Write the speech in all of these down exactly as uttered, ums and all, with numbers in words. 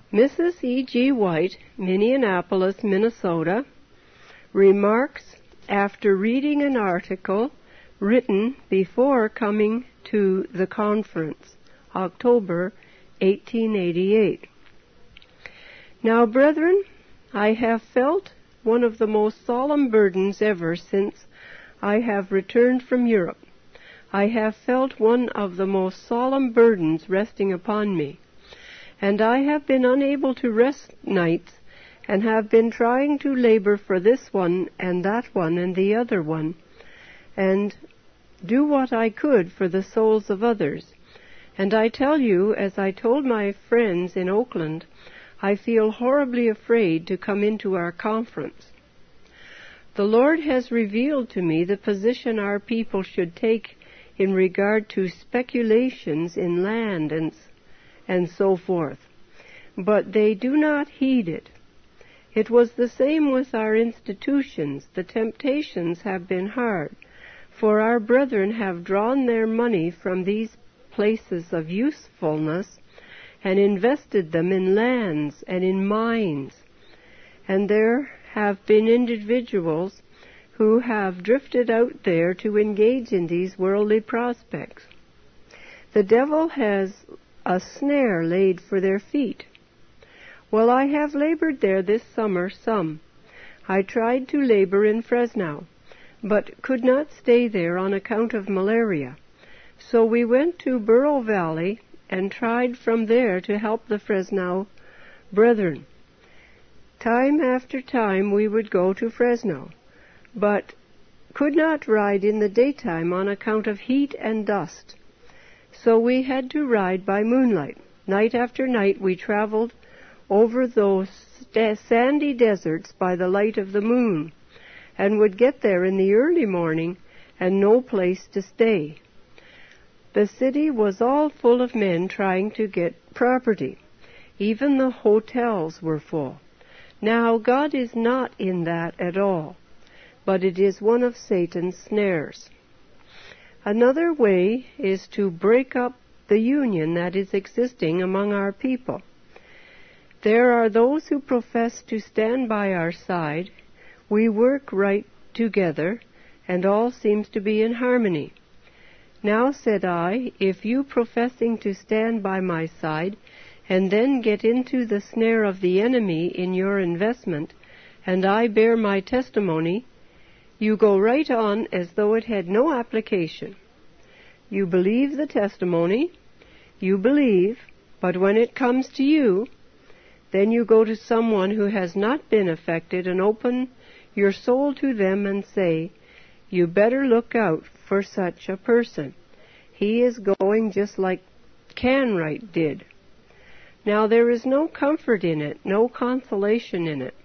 Missus E G. White, Minneapolis, Minnesota, remarks after reading an article written before coming to the conference, October eighteen eighty-eight. Now, brethren, I have felt one of the most solemn burdens ever since I have returned from Europe. I have felt one of the most solemn burdens resting upon me, and I have been unable to rest nights, and have been trying to labor for this one and that one and the other one, and do what I could for the souls of others. And I tell you, as I told my friends in Oakland, I feel horribly afraid to come into our conference. The Lord has revealed to me the position our people should take in regard to speculations in land and, and so forth, but they do not heed it. It was the same with our institutions. The temptations have been hard, for our brethren have drawn their money from these places of usefulness and invested them in lands and in mines, and there have been individuals who have drifted out there to engage in these worldly prospects. The devil has a snare laid for their feet. Well, I have labored there this summer some. I tried to labor in Fresno, but could not stay there on account of malaria. So we went to Burro Valley and tried from there to help the Fresno brethren. Time after time we would go to Fresno, but could not ride in the daytime on account of heat and dust. So we had to ride by moonlight. Night after night we traveled over those sandy deserts by the light of the moon, and would get there in the early morning and no place to stay. The city was all full of men trying to get property. Even the hotels were full. Now, God is not in that at all, but it is one of Satan's snares. Another way is to break up the union that is existing among our people. There are those who profess to stand by our side. We work right together, and all seems to be in harmony. Now, said I, if you professing to stand by my side, and then get into the snare of the enemy in your investment, and I bear my testimony, you go right on as though it had no application. You believe the testimony, you believe, but when it comes to you, then you go to someone who has not been affected and open your soul to them and say, you better look out for such a person. He is going just like Canwright did. Now there is no comfort in it, no consolation in it.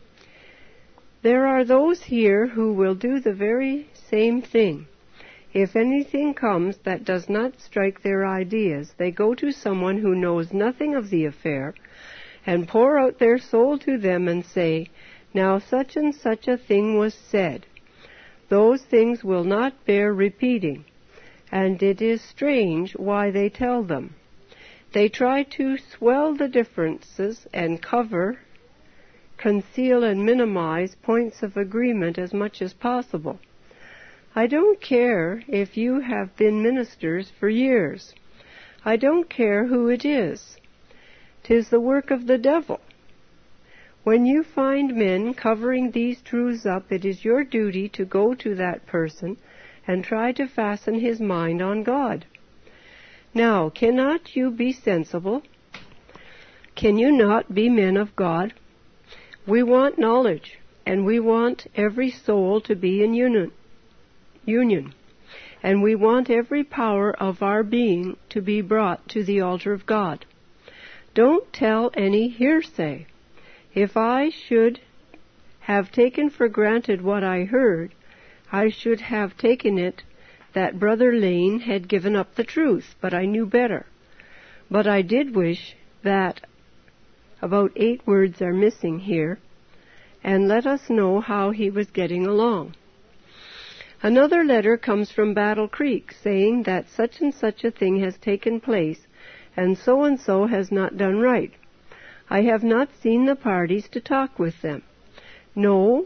There are those here who will do the very same thing. If anything comes that does not strike their ideas, they go to someone who knows nothing of the affair and pour out their soul to them and say, now such and such a thing was said. Those things will not bear repeating, and it is strange why they tell them. They try to swell the differences and cover, conceal and minimize points of agreement as much as possible. I don't care if you have been ministers for years. I don't care who it is. 'Tis the work of the devil. When you find men covering these truths up, it is your duty to go to that person and try to fasten his mind on God. Now, cannot you be sensible? Can you not be men of God? We want knowledge, and we want every soul to be in union, union, and we want every power of our being to be brought to the altar of God. Don't tell any hearsay. If I should have taken for granted what I heard, I should have taken it that Brother Lane had given up the truth, but I knew better. But I did wish that about eight words are missing here, and let us know how he was getting along. Another letter comes from Battle Creek, saying that such and such a thing has taken place, and so and so has not done right. I have not seen the parties to talk with them. No,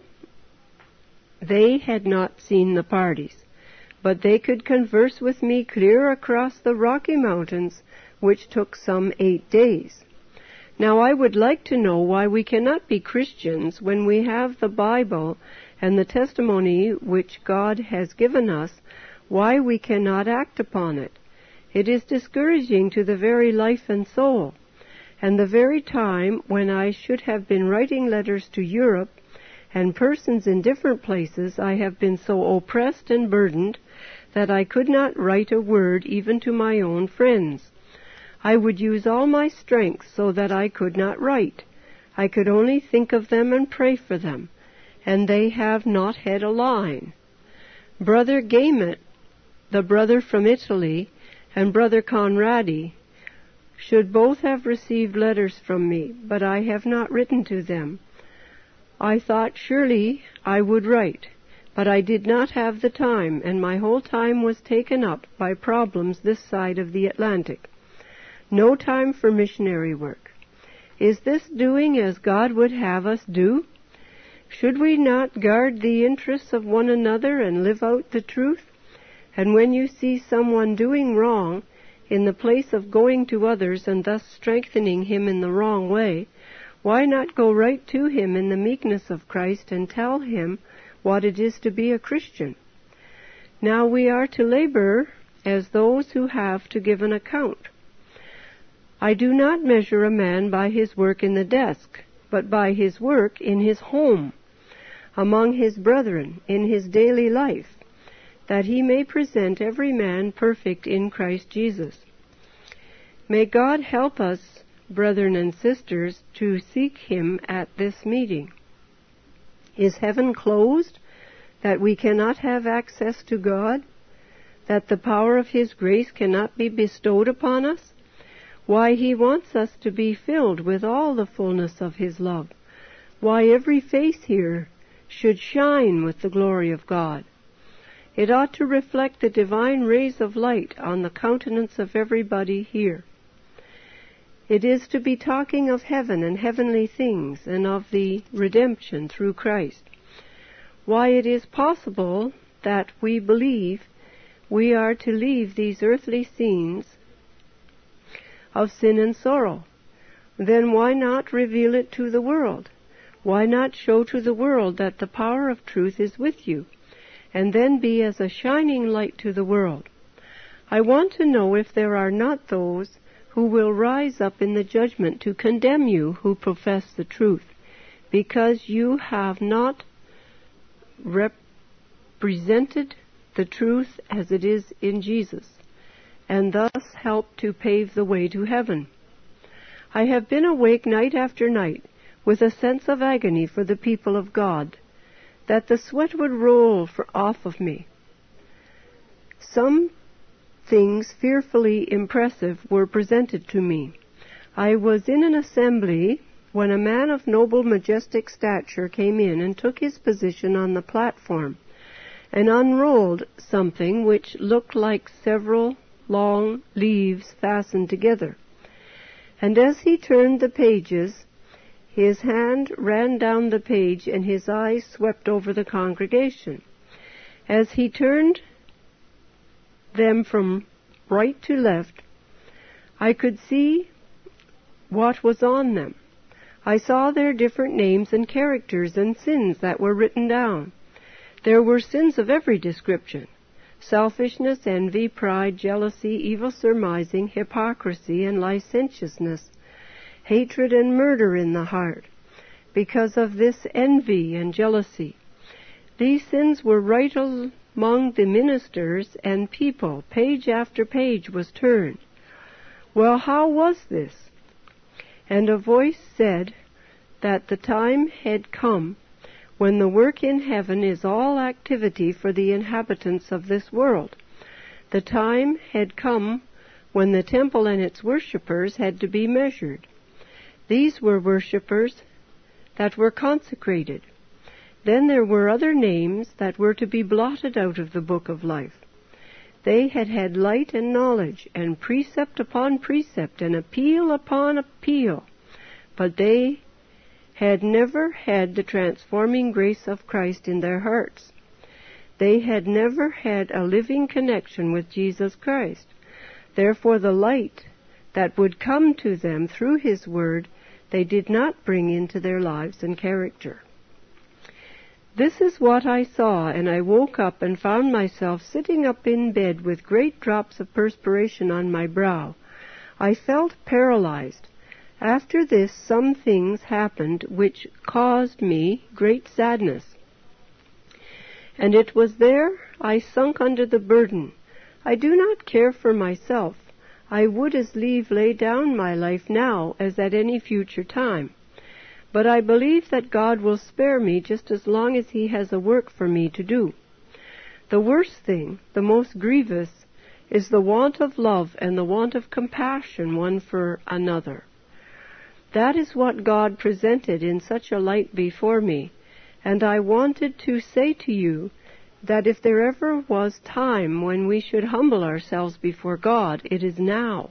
they had not seen the parties, but they could converse with me clear across the Rocky Mountains, which took some eight days. Now I would like to know why we cannot be Christians when we have the Bible and the testimony which God has given us, why we cannot act upon it. It is discouraging to the very life and soul, and the very time when I should have been writing letters to Europe and persons in different places, I have been so oppressed and burdened that I could not write a word even to my own friends. I would use all my strength so that I could not write. I could only think of them and pray for them, and they have not had a line. Brother Gamet, the brother from Italy, and Brother Conradi should both have received letters from me, but I have not written to them. I thought surely I would write, but I did not have the time, and my whole time was taken up by problems this side of the Atlantic. No time for missionary work. Is this doing as God would have us do? Should we not guard the interests of one another and live out the truth? And when you see someone doing wrong, in the place of going to others and thus strengthening him in the wrong way, why not go right to him in the meekness of Christ and tell him what it is to be a Christian? Now we are to labor as those who have to give an account. I do not measure a man by his work in the desk, but by his work in his home, among his brethren, in his daily life, that he may present every man perfect in Christ Jesus. May God help us, brethren and sisters, to seek him at this meeting. Is heaven closed, that we cannot have access to God, that the power of his grace cannot be bestowed upon us? Why, he wants us to be filled with all the fullness of his love. Why, every face here should shine with the glory of God. It ought to reflect the divine rays of light on the countenance of everybody here. It is to be talking of heaven and heavenly things, and of the redemption through Christ. Why, it is possible that we believe we are to leave these earthly scenes of sin and sorrow. Then why not reveal it to the world? Why not show to the world that the power of truth is with you, and then be as a shining light to the world? I want to know if there are not those who will rise up in the judgment to condemn you who profess the truth, because you have not represented the truth as it is in Jesus, and thus helped to pave the way to heaven. I have been awake night after night with a sense of agony for the people of God, that the sweat would roll for off of me. Some things fearfully impressive were presented to me. I was in an assembly when a man of noble, majestic stature came in and took his position on the platform and unrolled something which looked like several long leaves fastened together. And as he turned the pages, his hand ran down the page and his eyes swept over the congregation. As he turned them from right to left, I could see what was on them. I saw their different names and characters and sins that were written down. There were sins of every description: selfishness, envy, pride, jealousy, evil surmising, hypocrisy, and licentiousness, hatred and murder in the heart, because of this envy and jealousy. These sins were right among the ministers and people. Page after page was turned. Well, how was this? And a voice said that the time had come when the work in heaven is all activity for the inhabitants of this world. The time had come when the temple and its worshippers had to be measured. These were worshippers that were consecrated. Then there were other names that were to be blotted out of the book of life. They had had light and knowledge, and precept upon precept, and appeal upon appeal. but they had never had the transforming grace of Christ in their hearts. They had never had a living connection with Jesus Christ. Therefore, the light that would come to them through His Word, they did not bring into their lives and character. This is what I saw, and I woke up and found myself sitting up in bed with great drops of perspiration on my brow. I felt paralyzed. After this, some things happened which caused me great sadness. And it was there I sunk under the burden. I do not care for myself. I would as lief lay down my life now as at any future time. But I believe that God will spare me just as long as He has a work for me to do. The worst thing, the most grievous, is the want of love and the want of compassion one for another. That is what God presented in such a light before me, and I wanted to say to you that if there ever was time when we should humble ourselves before God, it is now.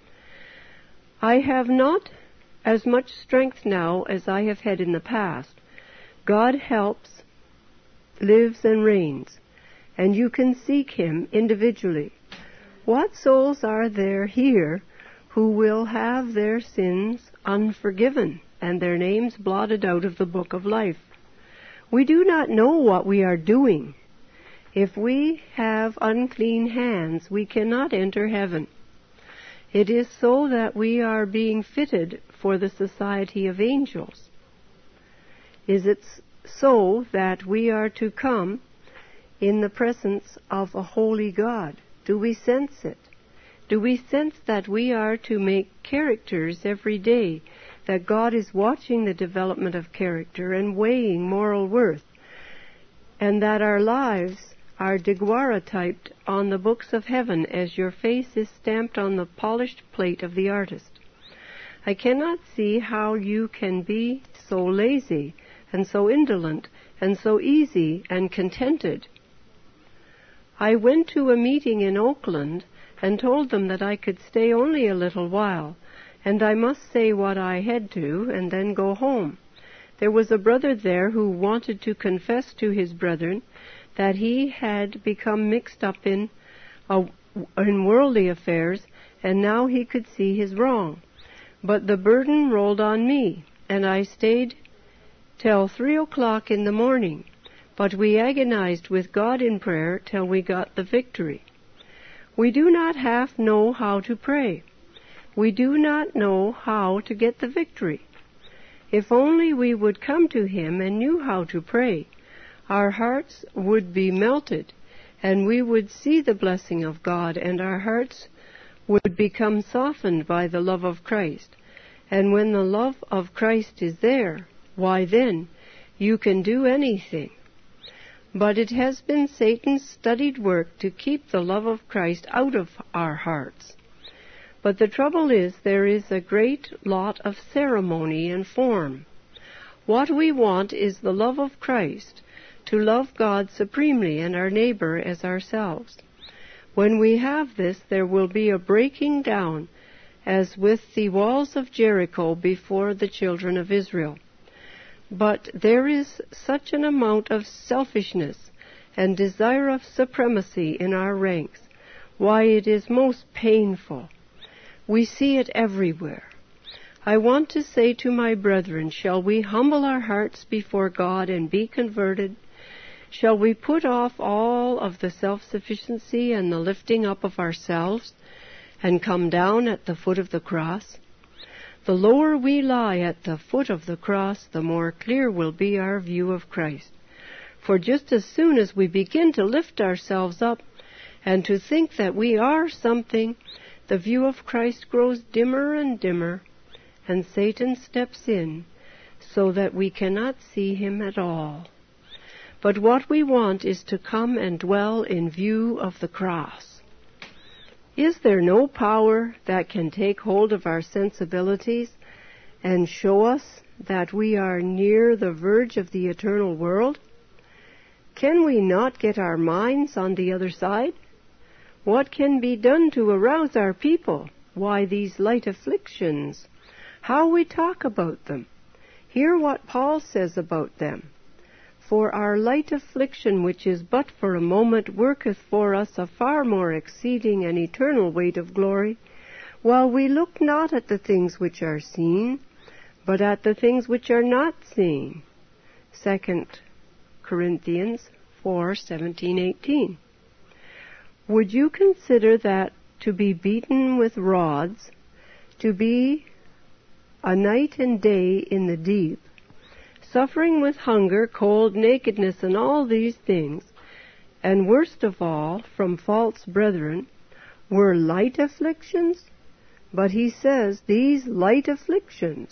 I have not as much strength now as I have had in the past. God helps, lives and reigns, and you can seek Him individually. What souls are there here who will have their sins unforgiven and their names blotted out of the book of life? We do not know what we are doing. If we have unclean hands, we cannot enter heaven. It is so that we are being fitted for the society of angels. Is it so that we are to come in the presence of a holy God? Do we sense it? Do we sense that we are to make characters every day, that God is watching the development of character and weighing moral worth, and that our lives are daguerreotyped on the books of heaven as your face is stamped on the polished plate of the artist? I cannot see how you can be so lazy and so indolent and so easy and contented. I went to a meeting in Oakland and told them that I could stay only a little while, and I must say what I had to and then go home. There was a brother there who wanted to confess to his brethren that he had become mixed up in, uh, in worldly affairs, and now he could see his wrong. But the burden rolled on me, and I stayed till three o'clock in the morning. But we agonized with God in prayer till we got the victory. We do not half know how to pray. We do not know how to get the victory. If only we would come to Him and knew how to pray, our hearts would be melted, and we would see the blessing of God, and our hearts would become softened by the love of Christ. And when the love of Christ is there, why then, you can do anything. But it has been Satan's studied work to keep the love of Christ out of our hearts. But the trouble is, there is a great lot of ceremony and form. What we want is the love of Christ, to love God supremely and our neighbor as ourselves. When we have this, there will be a breaking down, as with the walls of Jericho before the children of Israel. But there is such an amount of selfishness and desire of supremacy in our ranks, why it is most painful. We see it everywhere. I want to say to my brethren, shall we humble our hearts before God and be converted? Shall we put off all of the self-sufficiency and the lifting up of ourselves and come down at the foot of the cross? The lower we lie at the foot of the cross, the more clear will be our view of Christ. For just as soon as we begin to lift ourselves up and to think that we are something, the view of Christ grows dimmer and dimmer, and Satan steps in so that we cannot see Him at all. But what we want is to come and dwell in view of the cross. Is there no power that can take hold of our sensibilities and show us that we are near the verge of the eternal world? Can we not get our minds on the other side? What can be done to arouse our people? Why these light afflictions? how we talk about them. Hear what Paul says about them. For our light affliction, which is but for a moment, worketh for us a far more exceeding and eternal weight of glory, while we look not at the things which are seen, but at the things which are not seen. Second Corinthians four seventeen eighteen. Would you consider that to be beaten with rods, to be a night and day in the deep, suffering with hunger, cold, nakedness, and all these things, and worst of all, from false brethren, were light afflictions? But he says, these light afflictions.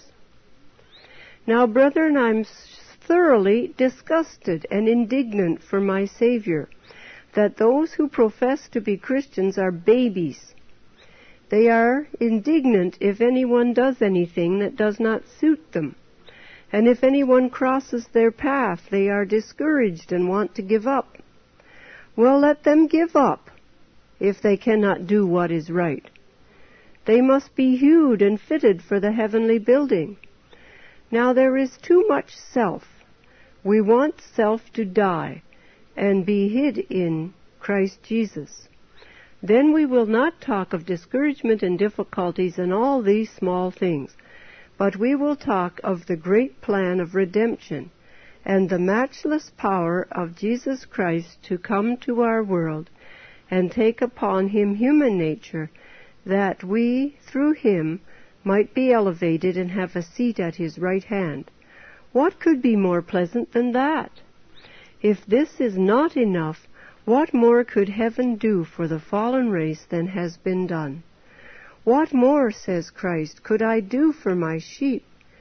Now, brethren, I'm thoroughly disgusted and indignant for my Savior, that those who profess to be Christians are babies. They are indignant if anyone does anything that does not suit them. And if anyone crosses their path, they are discouraged and want to give up. Well, let them give up if they cannot do what is right. They must be hewed and fitted for the heavenly building. Now there is too much self. We want self to die and be hid in Christ Jesus. Then we will not talk of discouragement and difficulties and all these small things, but we will talk of the great plan of redemption and the matchless power of Jesus Christ to come to our world and take upon him human nature, that we, through him, might be elevated and have a seat at his right hand. What could be more pleasant than that? If this is not enough, what more could heaven do for the fallen race than has been done? What more, says Christ, could I do for my sheep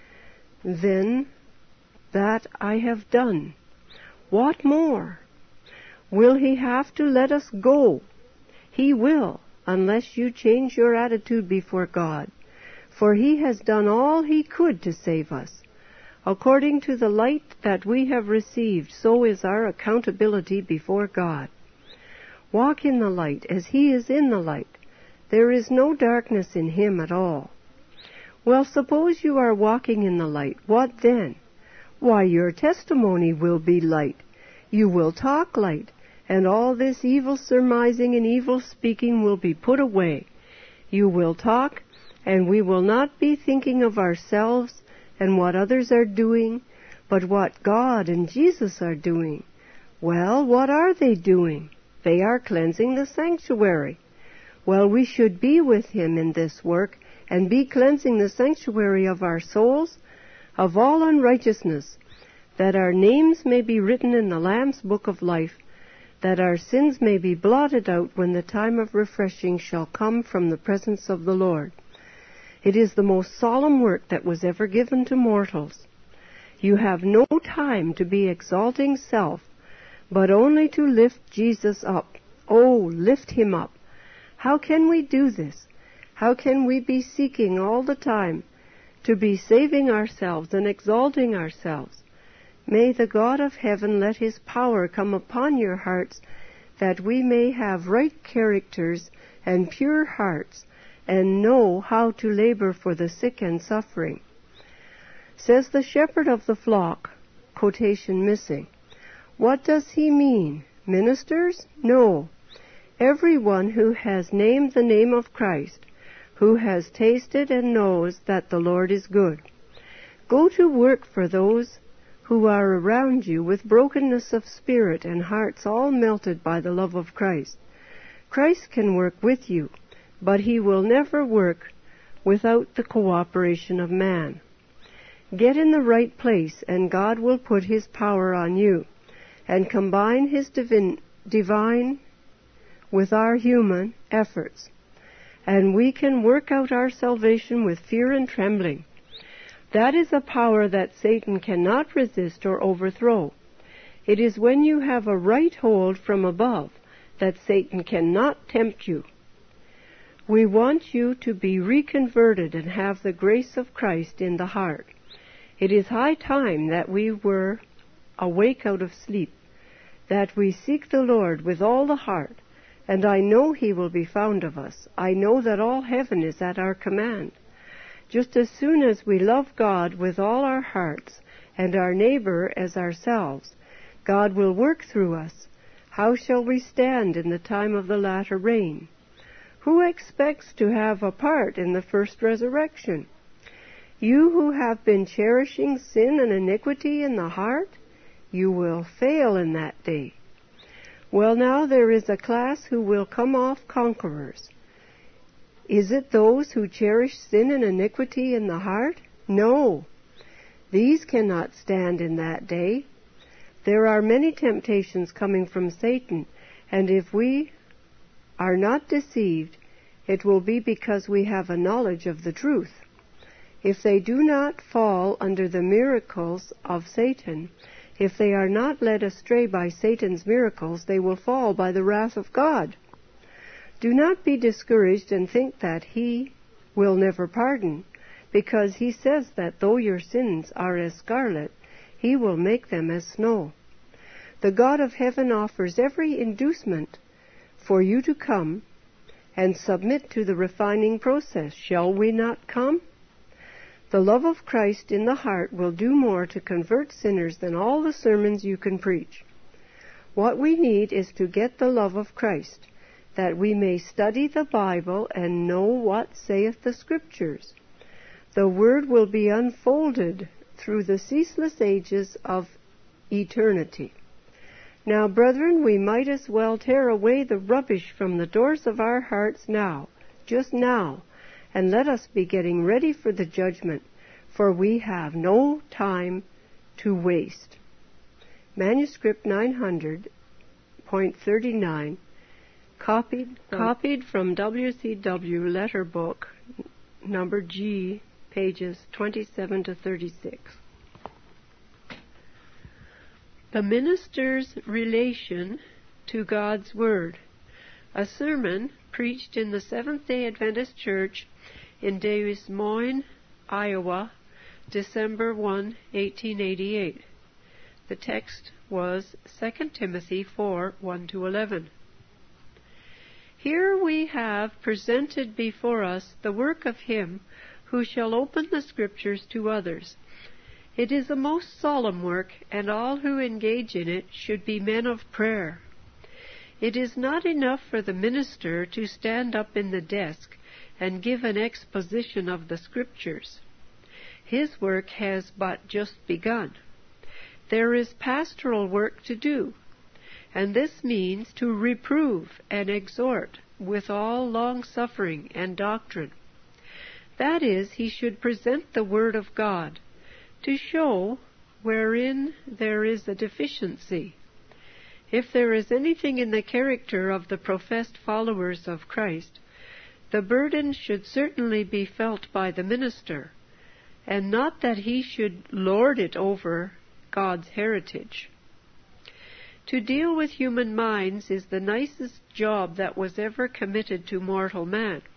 than that I have done? What more? Will he have to let us go? He will, unless you change your attitude before God, for he has done all he could to save us. According to the light that we have received, so is our accountability before God. Walk in the light as he is in the light. There is no darkness in him at all. Well, suppose you are walking in the light. What then? Why, your testimony will be light. You will talk light, and all this evil surmising and evil speaking will be put away. You will talk, and we will not be thinking of ourselves and what others are doing, but what God and Jesus are doing. Well, what are they doing? They are cleansing the sanctuary. Well, we should be with him in this work, and be cleansing the sanctuary of our souls of all unrighteousness, that our names may be written in the Lamb's book of life, that our sins may be blotted out when the time of refreshing shall come from the presence of the Lord. It is the most solemn work that was ever given to mortals. You have no time to be exalting self, but only to lift Jesus up. Oh, lift him up. How can we do this? How can we be seeking all the time to be saving ourselves and exalting ourselves? May the God of heaven let his power come upon your hearts, that we may have right characters and pure hearts, and know how to labor for the sick and suffering. Says the shepherd of the flock, quotation missing. What does he mean? Ministers? No. Everyone who has named the name of Christ, who has tasted and knows that the Lord is good. Go to work for those who are around you with brokenness of spirit and hearts all melted by the love of Christ. Christ can work with you, but he will never work without the cooperation of man. Get in the right place, and God will put his power on you, and combine his divine, divine with our human efforts, and we can work out our salvation with fear and trembling. That is a power that Satan cannot resist or overthrow. It is when you have a right hold from above that Satan cannot tempt you. We want you to be reconverted and have the grace of Christ in the heart. It is high time that we were awake out of sleep, that we seek the Lord with all the heart, and I know he will be found of us. I know that all heaven is at our command. Just as soon as we love God with all our hearts and our neighbor as ourselves, God will work through us. How shall we stand in the time of the latter rain? Who expects to have a part in the first resurrection? You who have been cherishing sin and iniquity in the heart, you will fail in that day. Well, now there is a class who will come off conquerors. Is it those who cherish sin and iniquity in the heart? No. These cannot stand in that day. There are many temptations coming from Satan, and if we are not deceived, it will be because we have a knowledge of the truth. If they do not fall under the miracles of Satan, if they are not led astray by Satan's miracles, they will fall by the wrath of God. Do not be discouraged and think that he will never pardon, because he says that though your sins are as scarlet, he will make them as snow. The God of heaven offers every inducement for you to come and submit to the refining process. Shall we not come? The love of Christ in the heart will do more to convert sinners than all the sermons you can preach. What we need is to get the love of Christ, that we may study the Bible and know what saith the Scriptures. The Word will be unfolded through the ceaseless ages of eternity. Now, brethren, we might as well tear away the rubbish from the doors of our hearts now, just now, and let us be getting ready for the judgment, for we have no time to waste. Manuscript nine hundred point thirty-nine, copied from, copied from W C W Letter Book, number G, pages twenty-seven to thirty-six. The Minister's Relation to God's Word. A sermon preached in the Seventh-day Adventist Church in Des Moines, Iowa, December first, eighteen eighty-eight. The text was Second Timothy four, one to eleven. Here we have presented before us the work of him who shall open the Scriptures to others. It is a most solemn work, and all who engage in it should be men of prayer. It is not enough for the minister to stand up in the desk and give an exposition of the Scriptures. His work has but just begun. There is pastoral work to do, and this means to reprove and exhort with all long-suffering and doctrine. That is, he should present the Word of God, to show wherein there is a deficiency. If there is anything in the character of the professed followers of Christ, the burden should certainly be felt by the minister, and not that he should lord it over God's heritage. To deal with human minds is the nicest job that was ever committed to mortal man.